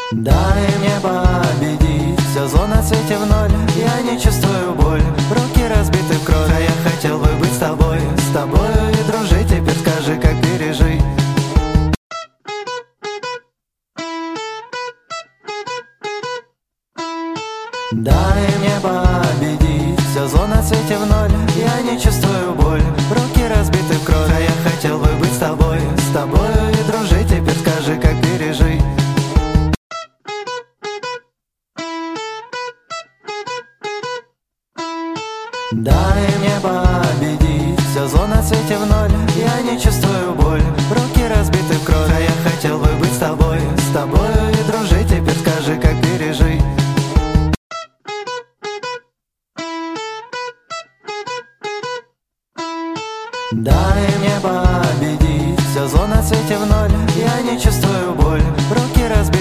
Дай мне победить, сезон на свете в ноль. Я не чувствую боль, руки разбиты в кровь. А я хотел бы быть с тобой и дружить. Теперь скажи, как пережить. Дай мне победить, сезон на свете в ноль. Я не чувствую боль, руки разбиты в кровь. А я хотел бы быть с тобой и дружить. Теперь скажи, как пережить. Дай мне победить, сезон на свете в ноль. Я не чувствую боль, руки разбиты в кровь. А я хотел бы быть с тобой и дружить. Теперь скажи, как пережить. Дай мне победить, сезон на свете в ноль. Я не чувствую боль, руки разбиты.